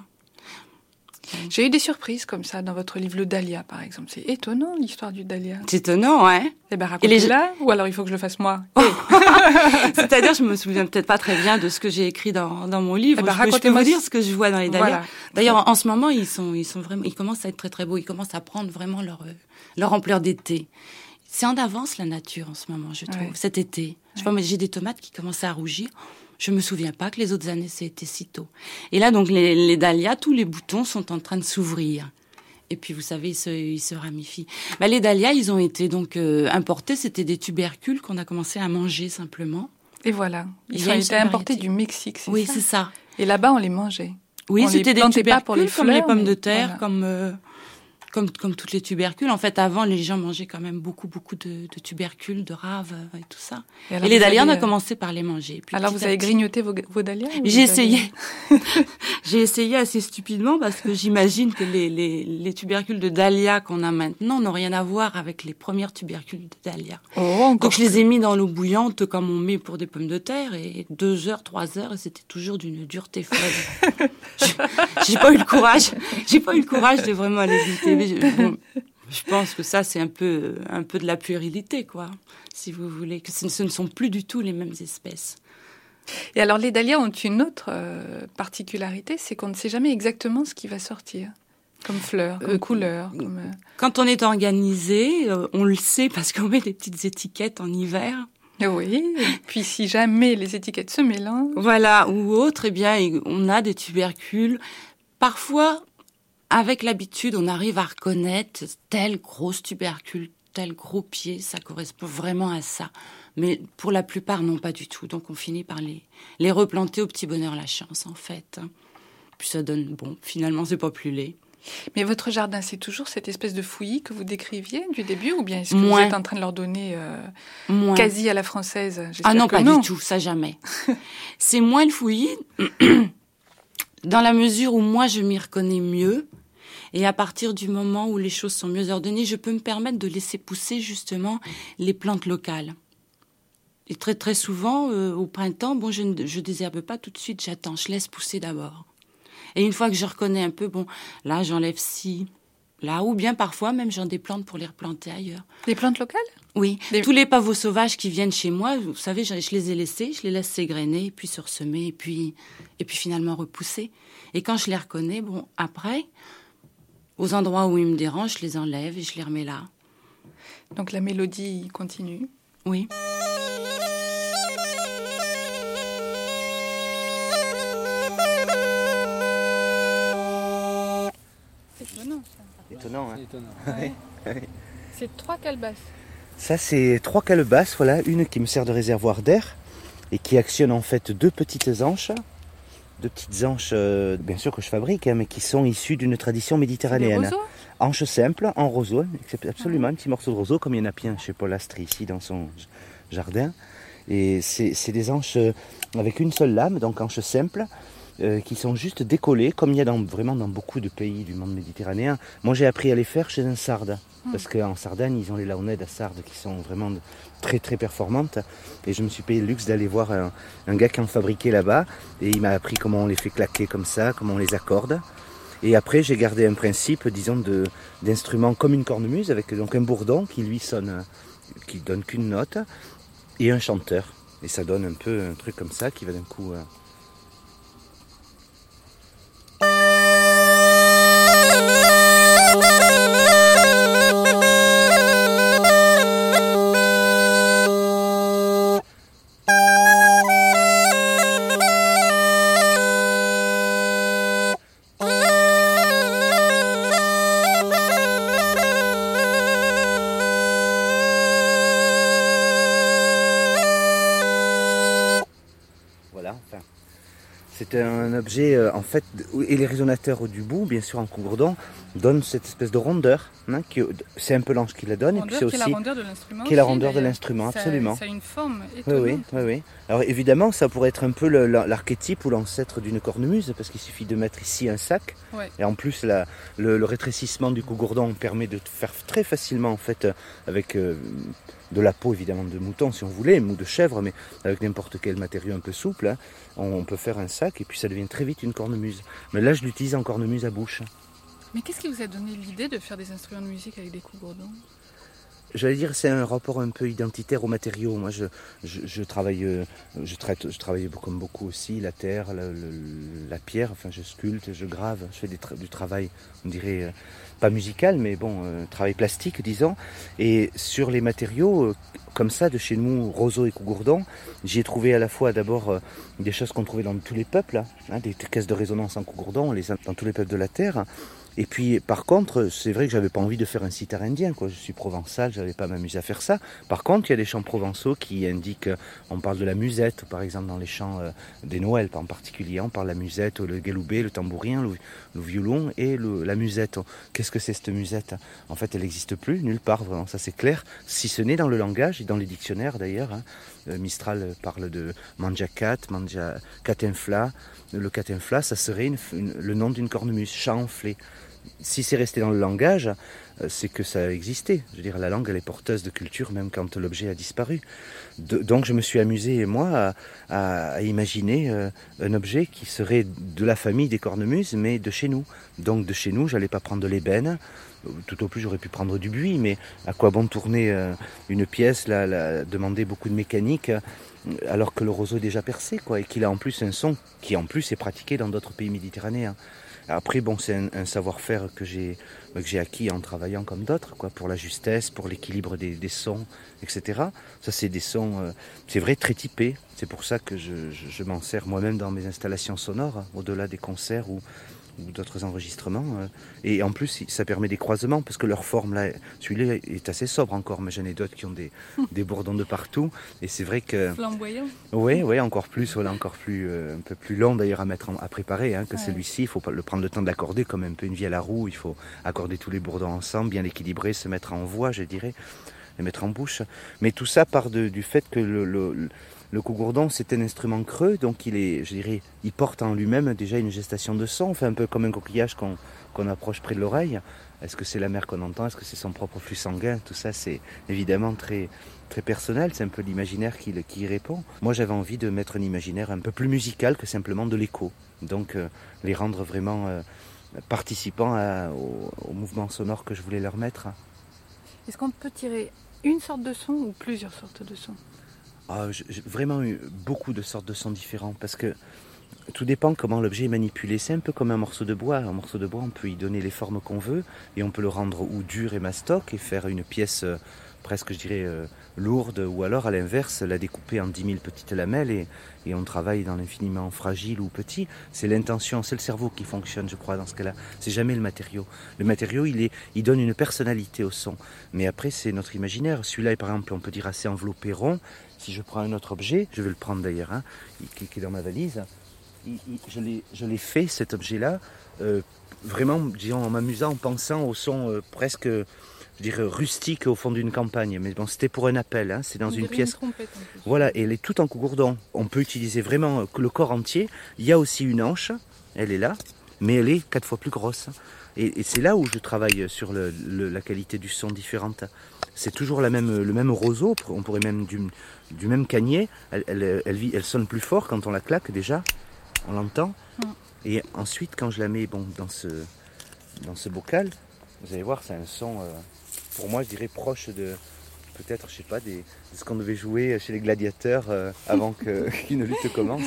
J'ai eu des surprises comme ça dans votre livre, le dahlia, par exemple. C'est étonnant, l'histoire du dahlia. C'est étonnant, hein. Eh ben, racontez-la, ou alors il faut que je le fasse moi. C'est-à-dire, je me souviens peut-être pas très bien de ce que j'ai écri dans mon livre. Eh ben, je peux vous dire ce que je vois dans les dahlias. Voilà. D'ailleurs, en ce moment, ils sont vraiment, ils commencent à être très très beaux. Ils commencent à prendre vraiment leur ampleur d'été. C'est en avance la nature en ce moment, je trouve. Cet été. Je vois, j'ai des tomates qui commencent à rougir. Je me souviens pas que les autres années, c'était si tôt. Et là, donc, les dahlias, tous les boutons sont en train de s'ouvrir. Et puis, vous savez, ils se ramifient. Les dahlias, ils ont été donc importés. C'était des tubercules qu'on a commencé à manger simplement. Et voilà. Ils ont été importés du Mexique, c'est ça ? Oui, c'est ça. Et là-bas, on les mangeait. Oui, c'était des tubercules pour les fleurs, comme les pommes de terre, voilà. comme toutes les tubercules. En fait, avant, les gens mangeaient quand même beaucoup de tubercules, de raves et tout ça. Et les dahlias, on a commencé par les manger. Puis alors, vous avez grignoté vos dahlias ? J'ai essayé. J'ai essayé assez stupidement parce que j'imagine que les tubercules de dahlia qu'on a maintenant n'ont rien à voir avec les premières tubercules de dahlia. Donc, je les ai mis dans l'eau bouillante comme on met pour des pommes de terre et 2 heures, 3 heures et c'était toujours d'une dureté folle. J'ai pas eu le courage. J'ai pas eu le courage de vraiment aller goûter. Je pense que ça, c'est un peu de la puérilité, quoi, si vous voulez, que ce ne sont plus du tout les mêmes espèces. Et alors, les dahlias ont une autre particularité, c'est qu'on ne sait jamais exactement ce qui va sortir, comme fleur, comme couleur. Quand on est organisé, on le sait parce qu'on met des petites étiquettes en hiver. Oui, et puis si jamais les étiquettes se mélangent... Voilà, ou autre, eh bien, on a des tubercules. Parfois... Avec l'habitude, on arrive à reconnaître tel gros tubercule, tel gros pied, ça correspond vraiment à ça. Mais pour la plupart, non, pas du tout. Donc on finit par les replanter au petit bonheur la chance, en fait. Puis ça donne, finalement, c'est pas plus laid. Mais votre jardin, c'est toujours cette espèce de fouillis que vous décriviez du début, ou bien est-ce que vous êtes en train de leur donner quasi à la française ? Ah non, pas du tout, ça jamais. C'est moins le fouillis, dans la mesure où moi je m'y reconnais mieux. Et à partir du moment où les choses sont mieux ordonnées, je peux me permettre de laisser pousser justement les plantes locales. Et très très souvent, au printemps, je désherbe pas tout de suite, j'attends, je laisse pousser d'abord. Et une fois que je reconnais un peu, là j'enlève ci, là, ou bien parfois même j'en des plantes pour les replanter ailleurs. Des plantes locales ? Oui, tous les pavots sauvages qui viennent chez moi, vous savez, je les ai laissés, je les laisse s'égrener, puis se ressemer, et puis finalement repousser. Et quand je les reconnais, après... Aux endroits où ils me dérangent, je les enlève et je les remets là. Donc la mélodie continue. Oui. C'est étonnant, ça. Étonnant, hein. C'est étonnant. Ouais. C'est 3 calebasses. Ça, c'est 3 calebasses, voilà. Une qui me sert de réservoir d'air et qui actionne en fait 2 petites anches. 2 petites anches, bien sûr que je fabrique, mais qui sont issues d'une tradition méditerranéenne. Des roseaux ? Anches simples, en roseau, absolument, un petit morceau de roseau, comme il y en a plein chez Paul Astry, ici, dans son jardin. Et c'est des anches avec une seule lame, donc anches simples, qui sont juste décollées, comme il y a vraiment dans beaucoup de pays du monde méditerranéen. Moi, j'ai appris à les faire chez un sarde, parce qu'en Sardaigne, ils ont les launaides à sarde qui sont vraiment très très performantes. Et je me suis payé le luxe d'aller voir un gars qui en fabriquait là-bas, et il m'a appris comment on les fait claquer comme ça, comment on les accorde. Et après, j'ai gardé un principe, disons, d'instrument comme une cornemuse, avec donc un bourdon qui lui sonne, qui donne qu'une note, et un chanteur. Et ça donne un peu un truc comme ça qui va d'un coup... C'est un objet, en fait, et les résonateurs du bout, bien sûr, en cougourdon, donnent cette espèce de rondeur. C'est un peu l'ange qui la donne. Rondeur, et puis c'est aussi qui est la rondeur de l'instrument. qui est la aussi, rondeur de d'ailleurs. l'instrument, Ça- absolument. Ça a une forme étonnante. Oui. Alors évidemment, ça pourrait être un peu l'archétype ou l'ancêtre d'une cornemuse, parce qu'il suffit de mettre ici un sac. Ouais. Et en plus, le rétrécissement du cougourdon permet de faire très facilement, en fait, avec de la peau évidemment de mouton si on voulait, ou de chèvre, mais avec n'importe quel matériau un peu souple, hein, on peut faire un sac et puis ça devient très vite une cornemuse. Mais là, je l'utilise en cornemuse à bouche. Mais qu'est-ce qui vous a donné l'idée de faire des instruments de musique avec des cougourdons? J'allais dire, c'est un rapport un peu identitaire aux matériaux. Moi, je travaille, je travaille comme beaucoup aussi la terre, la pierre. Enfin, je sculpte, je grave. Je fais du travail, on dirait pas musical, mais bon, travail plastique, disons. Et sur les matériaux, comme ça, de chez nous, roseau et cougourdon, j'y ai trouvé à la fois d'abord des choses qu'on trouvait dans tous les peuples, hein, des caisses de résonance en cougourdon, on les a dans tous les peuples de la terre. Et puis, par contre, c'est vrai que j'avais pas envie de faire un sitar indien, quoi. Je suis provençal, j'avais pas m'amuser à faire ça. Par contre, il y a des chants provençaux qui indiquent, on parle de la musette, par exemple, dans les chants des Noëls, en particulier. On parle de la musette, le galoubet, le tambourin, le violon et la musette. Qu'est-ce que c'est cette musette? En fait, elle n'existe plus, nulle part, vraiment, ça c'est clair. Si ce n'est dans le langage et dans les dictionnaires d'ailleurs. Hein. Mistral parle de manjacat, catinfla. Le catinfla, ça serait le nom d'une cornemuse, chat enflé. Si c'est resté dans le langage, c'est que ça existait. Je veux dire, la langue, elle est porteuse de culture, même quand l'objet a disparu. Donc je me suis amusé, moi, à imaginer un objet qui serait de la famille des cornemuses, mais de chez nous. Donc de chez nous, j'allais pas prendre de l'ébène. Tout au plus, j'aurais pu prendre du buis, mais à quoi bon tourner une pièce, demander beaucoup de mécanique, alors que le roseau est déjà percé, quoi, et qu'il a en plus un son qui, en plus, est pratiqué dans d'autres pays méditerranéens. Après, bon, c'est un savoir-faire que j'ai acquis en travaillant comme d'autres, quoi, pour la justesse, pour l'équilibre des sons, etc. Ça, c'est des sons, c'est vrai, très typés. C'est pour ça que je m'en sers moi-même dans mes installations sonores, au-delà des concerts ou d'autres enregistrements. Et en plus, ça permet des croisements, parce que leur forme, là, celui-là est assez sobre encore, mais j'en ai d'autres qui ont des bourdons de partout. Et c'est vrai que... Flamboyant. Oui, encore plus, voilà, encore plus, un peu plus long d'ailleurs à préparer, hein, que celui-ci. Il faut le prendre le temps de l'accorder, comme un peu une vie à la roue. Il faut accorder tous les bourdons ensemble, bien l'équilibrer, se mettre en voix, je dirais, les mettre en bouche. Mais tout ça part du fait que le cougourdon, c'est un instrument creux, donc il porte en lui-même déjà une gestation de son, fait un peu comme un coquillage qu'on approche près de l'oreille. Est-ce que c'est la mer qu'on entend? Est-ce que c'est son propre flux sanguin? Tout ça, c'est évidemment très, très personnel, c'est un peu l'imaginaire qui y répond. Moi, j'avais envie de mettre un imaginaire un peu plus musical que simplement de l'écho. Donc, les rendre vraiment participants au mouvement sonore que je voulais leur mettre. Est-ce qu'on peut tirer une sorte de son ou plusieurs sortes de sons? J'ai vraiment eu beaucoup de sortes de sons différents, parce que tout dépend comment l'objet est manipulé. C'est un peu comme un morceau de bois. Un morceau de bois, on peut y donner les formes qu'on veut, et on peut le rendre ou dur et mastoc et faire une pièce presque, je dirais, lourde, ou alors à l'inverse, la découper en 10 000 petites lamelles et on travaille dans l'infiniment fragile ou petit. C'est l'intention, c'est le cerveau qui fonctionne, je crois, dans ce cas-là. C'est jamais le matériau. Le matériau, il donne une personnalité au son. Mais après, c'est notre imaginaire. Celui-là, par exemple, on peut dire assez enveloppé rond. Si je prends un autre objet, je vais le prendre d'ailleurs, hein, qui est dans ma valise, je l'ai fait, cet objet-là, vraiment, disons, en m'amusant, en pensant au son presque, je dirais, rustique au fond d'une campagne. Mais bon, c'était pour un appel, hein, c'est dans une pièce. Une trompette, en plus. Voilà, et elle est toute en cougourdon. On peut utiliser vraiment le corps entier. Il y a aussi une hanche, elle est là, mais elle est 4 fois plus grosse. Et c'est là où je travaille sur la qualité du son différente. C'est toujours le même roseau, on pourrait même du même cagnet. Elle sonne plus fort quand on la claque déjà, on l'entend. Et ensuite, quand je la mets dans ce bocal, vous allez voir, c'est un son, pour moi, je dirais proche de, peut-être, je sais pas, de ce qu'on devait jouer chez les gladiateurs avant qu'une lutte commence.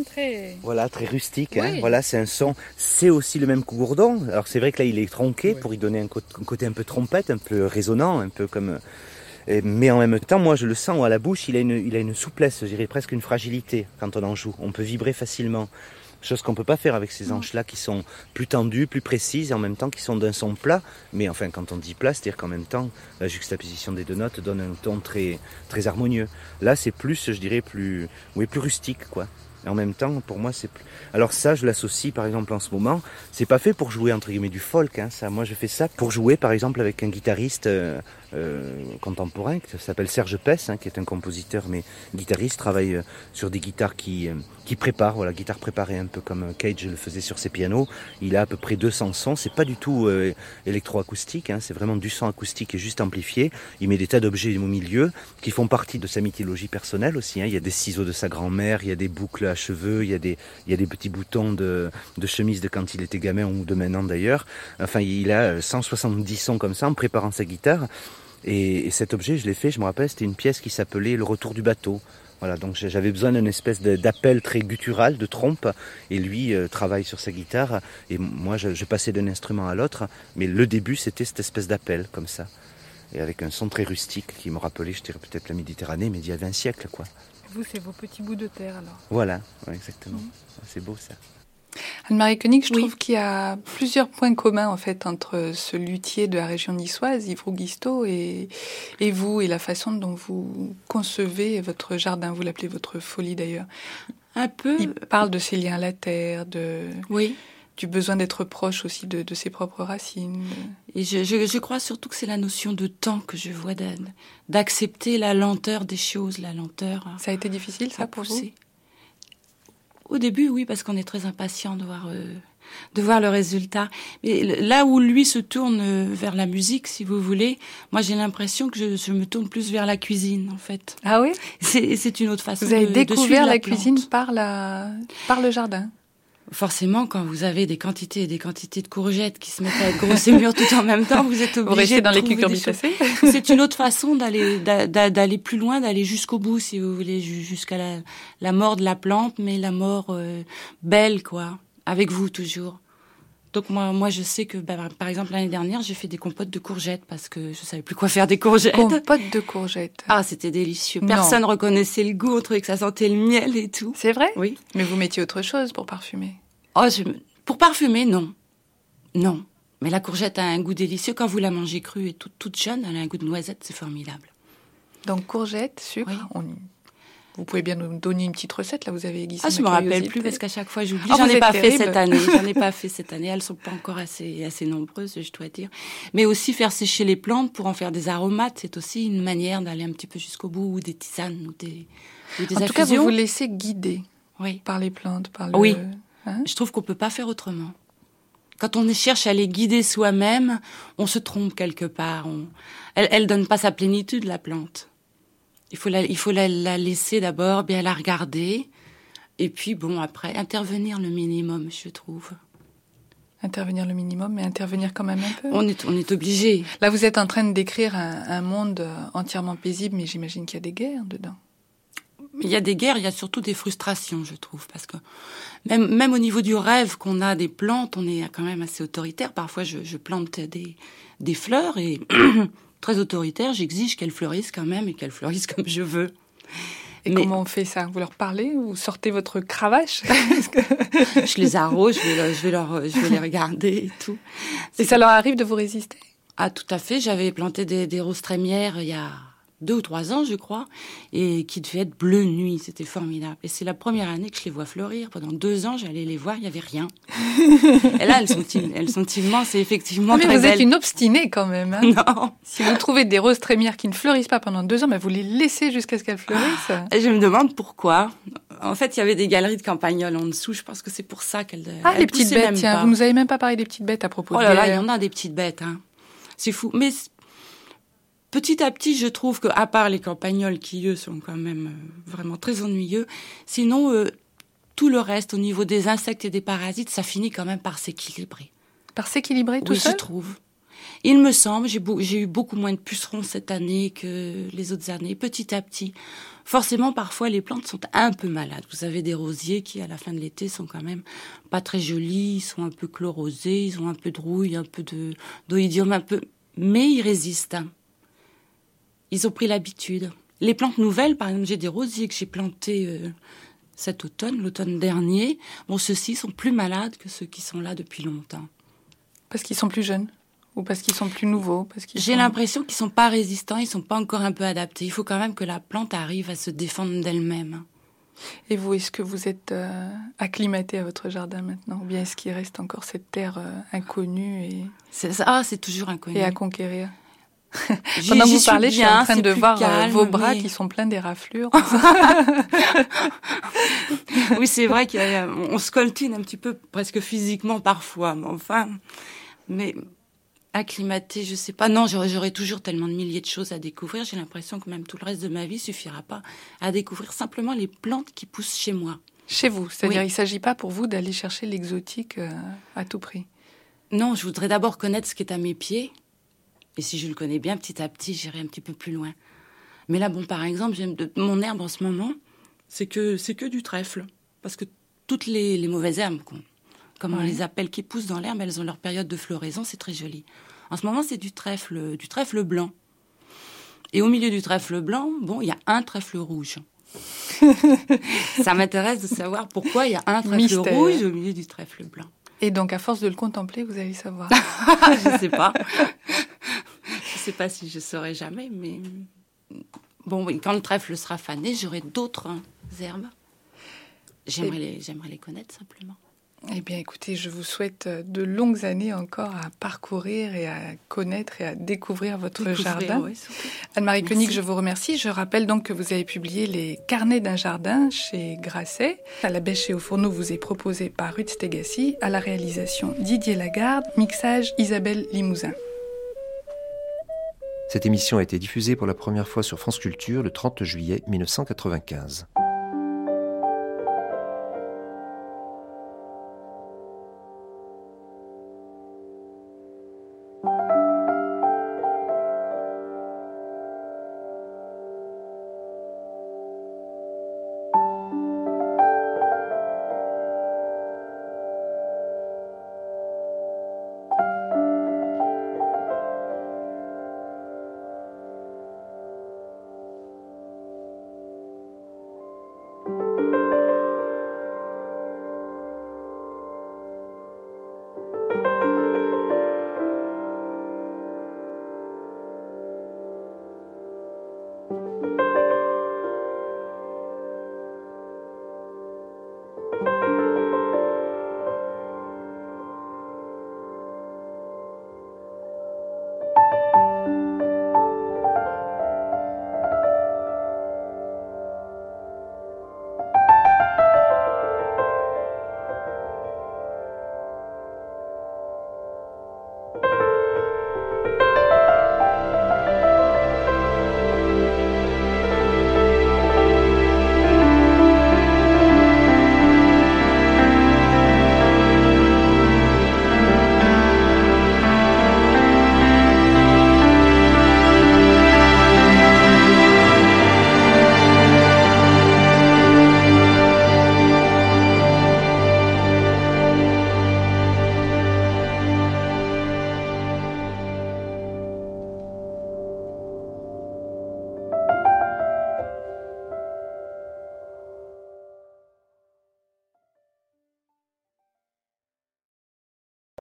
très... Voilà, très rustique. Oui. Hein. Voilà, c'est un son. C'est aussi le même que Gourdon. Alors c'est vrai que là, il est tronqué pour y donner un côté un peu trompette, un peu résonnant, un peu comme... Mais en même temps, moi, je le sens à la bouche, il a une souplesse, je dirais presque une fragilité quand on en joue. On peut vibrer facilement. Chose qu'on peut pas faire avec ces hanches-là qui sont plus tendues, plus précises et en même temps qui sont d'un son plat. Mais enfin, quand on dit plat, c'est-à-dire qu'en même temps, la juxtaposition des deux notes donne un ton très, très harmonieux. Là, c'est plus, je dirais, plus rustique, quoi. Et en même temps, pour moi, c'est plus... Alors ça, je l'associe, par exemple, en ce moment. C'est pas fait pour jouer, entre guillemets, du folk, hein, ça. Moi, je fais ça pour jouer, par exemple, avec un guitariste contemporain qui s'appelle Serge Pess, hein, qui est un compositeur, mais guitariste, travaille sur des guitares qui préparent, voilà, guitare préparée, un peu comme Cage le faisait sur ses pianos. Il a à peu près 200 sons. C'est pas du tout électroacoustique, hein, c'est vraiment du son acoustique et juste amplifié. Il met des tas d'objets au milieu qui font partie de sa mythologie personnelle aussi, hein. Il y a des ciseaux de sa grand-mère, il y a des boucles à cheveux, il y a des petits boutons de chemise de quand il était gamin ou de maintenant d'ailleurs. Enfin, il a 170 sons comme ça en préparant sa guitare. Et cet objet, je l'ai fait, je me rappelle, c'était une pièce qui s'appelait Le Retour du bateau. Voilà, donc j'avais besoin d'une espèce d'appel très guttural, de trompe, et lui travaille sur sa guitare, et moi je passais d'un instrument à l'autre, mais le début c'était cette espèce d'appel, comme ça, et avec un son très rustique qui me rappelait, je dirais peut-être la Méditerranée, mais d'il y a 20 siècles, quoi. Vous, c'est vos petits bouts de terre, alors. Voilà, ouais, exactement, c'est beau ça. Anne-Marie Koenig, je trouve qu'il y a plusieurs points communs en fait entre ce luthier de la région niçoise, Yves Rougisto, et vous, et la façon dont vous concevez votre jardin. Vous l'appelez votre folie d'ailleurs. Un peu. Il parle de ses liens à la terre, Oui. du besoin d'être proche aussi de ses propres racines. Et je crois surtout que c'est la notion de temps que je vois d'accepter la lenteur des choses, la lenteur. Ça a été difficile, ça, pour vous ? Au début, oui, parce qu'on est très impatient de voir le résultat. Mais là où lui se tourne vers la musique, si vous voulez, moi j'ai l'impression que je me tourne plus vers la cuisine, en fait. Ah oui ? C'est une autre façon de Vous avez découvert la plante. cuisine par le jardin ? Forcément, quand vous avez des quantités et des quantités de courgettes qui se mettent à être grosses et mûres tout en même temps, vous êtes obligé dans de les trouver des cucurbitacées. C'est une autre façon d'aller plus loin, d'aller jusqu'au bout, si vous voulez, jusqu'à la mort de la plante, mais la mort belle, quoi, avec vous toujours. Donc moi, je sais que, par exemple, l'année dernière, j'ai fait des compotes de courgettes parce que je savais plus quoi faire des courgettes. Compote de courgettes. Ah, c'était délicieux. Non. Personne reconnaissait le goût, on trouvait que ça sentait le miel et tout. C'est vrai ? Oui. Mais vous mettiez autre chose pour parfumer ? Oh, pour parfumer, non. Non. Mais la courgette a un goût délicieux. Quand vous la mangez crue et toute jeune, elle a un goût de noisette, c'est formidable. Donc courgette, sucre. Oui. Vous pouvez bien nous donner une petite recette, là, vous avez aiguisé. Je me rappelle plus parce qu'à chaque fois j'oublie. Ah, J'en vous ai êtes pas terrible. fait cette année. J'en ai pas fait cette année. Elles sont pas encore assez nombreuses, je dois dire. Mais aussi faire sécher les plantes pour en faire des aromates, c'est aussi une manière d'aller un petit peu jusqu'au bout, ou des tisanes, ou des infusions. En tout cas, vous vous laissez guider Oui. par les plantes, par le... Oui. Hein ? Je trouve qu'on peut pas faire autrement. Quand on cherche à les guider soi-même, on se trompe quelque part. Elle donne pas sa plénitude, la plante. Il faut la laisser d'abord, bien la regarder, et puis après, intervenir le minimum, je trouve. Intervenir le minimum, mais intervenir quand même un peu. On est obligé. Là, vous êtes en train de décrire un monde entièrement paisible, mais j'imagine qu'il y a des guerres dedans. Il y a des guerres, il y a surtout des frustrations, je trouve, parce que même au niveau du rêve qu'on a des plantes, on est quand même assez autoritaire. Parfois, je plante des fleurs et très autoritaire, j'exige qu'elles fleurissent quand même et qu'elles fleurissent comme je veux. Et comment on fait ça ? Vous leur parlez ou vous sortez votre cravache ? Je les arrose, je vais les regarder et tout. Et ça leur arrive de vous résister ? Ah, tout à fait. J'avais planté des roses trémières il y a 2 ou 3 ans, je crois, et qui devaient être bleu nuit. C'était formidable. Et c'est la première année que je les vois fleurir. Pendant 2 ans, j'allais les voir, il n'y avait rien. Et là, elles sont immenses et effectivement très belles. Mais vous êtes une obstinée quand même. Hein. Non. Si vous trouvez des roses trémières qui ne fleurissent pas pendant 2 ans, vous les laissez jusqu'à ce qu'elles fleurissent. Et je me demande pourquoi. En fait, il y avait des galeries de campagnols en dessous. Je pense que c'est pour ça qu'elles les petites bêtes, tiens. Vous nous avez même pas parlé des petites bêtes à propos de Oh là là, il y en a des petites bêtes. Hein. C'est fou. Mais petit à petit, je trouve que, à part les campagnols qui, eux, sont quand même vraiment très ennuyeux, sinon, tout le reste, au niveau des insectes et des parasites, ça finit quand même par s'équilibrer. Par s'équilibrer tout seul ? Oui, je trouve. Il me semble, j'ai eu beaucoup moins de pucerons cette année que les autres années, petit à petit. Forcément, parfois, les plantes sont un peu malades. Vous avez des rosiers qui, à la fin de l'été, sont quand même pas très jolis, ils sont un peu chlorosés, ils ont un peu de rouille, un peu d'oïdium, un peu... Mais ils résistent. Ils ont pris l'habitude. Les plantes nouvelles, par exemple, j'ai des rosiers que j'ai plantés cet automne, l'automne dernier. Bon, ceux-ci sont plus malades que ceux qui sont là depuis longtemps. Parce qu'ils sont plus jeunes ? Ou parce qu'ils sont plus nouveaux J'ai l'impression qu'ils sont pas résistants, ils sont pas encore un peu adaptés. Il faut quand même que la plante arrive à se défendre d'elle-même. Et vous, est-ce que vous êtes acclimaté à votre jardin maintenant ? Ou bien est-ce qu'il reste encore cette terre inconnue et... c'est toujours inconnu. Et à conquérir. Pendant que vous parlez, je suis en train de voir vos bras qui sont pleins d'éraflures. Oui, c'est vrai qu'on se coltine un petit peu, presque physiquement parfois. Mais acclimater, je sais pas. Non, j'aurais toujours tellement de milliers de choses à découvrir. J'ai l'impression que même tout le reste de ma vie suffira pas à découvrir simplement les plantes qui poussent chez moi. Chez vous, c'est-à-dire il s'agit pas pour vous d'aller chercher l'exotique à tout prix. Non, je voudrais d'abord connaître ce qui est à mes pieds. Et si je le connais bien, petit à petit, j'irai un petit peu plus loin. Mais là, bon, par exemple, mon herbe en ce moment, c'est que du trèfle. Parce que toutes les mauvaises herbes, comme on les appelle, qui poussent dans l'herbe, elles ont leur période de floraison, c'est très joli. En ce moment, c'est du trèfle blanc. Et au milieu du trèfle blanc, bon, il y a un trèfle rouge. Ça m'intéresse de savoir pourquoi il y a un trèfle rouge au milieu du trèfle blanc. Et donc, à force de le contempler, vous allez savoir. Je sais pas. Je sais pas si je saurai jamais, mais bon, quand le trèfle sera fané, j'aurai d'autres herbes. J'aimerais les connaître simplement. Eh bien, écoutez, je vous souhaite de longues années encore à parcourir et à connaître et à découvrir votre jardin. Oui, Anne-Marie Koenig, je vous remercie. Je rappelle donc que vous avez publié les Carnets d'un jardin chez Grasset. À la bêche et au fourneau vous est proposé par Ruth Stegassi. À la réalisation, Didier Lagarde. Mixage, Isabelle Limousin. Cette émission a été diffusée pour la première fois sur France Culture le 30 juillet 1995.